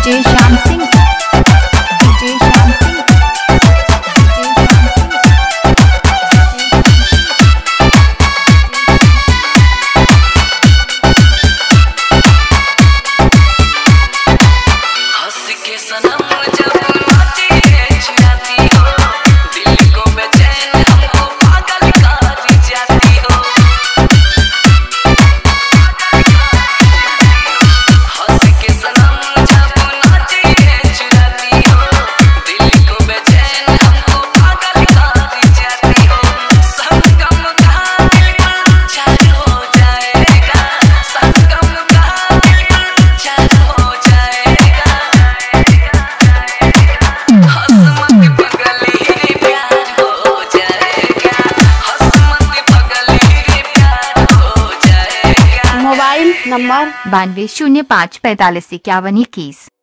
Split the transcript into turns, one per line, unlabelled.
DJ Shyam Singh, DJ Shyam Singh,
हंस के सनम जब नाची है छुड़ाती हो, दिल को बेचैन हमको पागल कर जाती हो। हंस के सनम जब नाची है छुड़ाती हो, दिल को बेचैन हमको पागल कर जाती हो। संगम का चार हो जाएगा, संगम का चार हो जाएगा। हसमत पगली रे प्यार हो जाएगा, हसमत पगली रे प्यार हो जाएगा।
Mobile number
9205455121।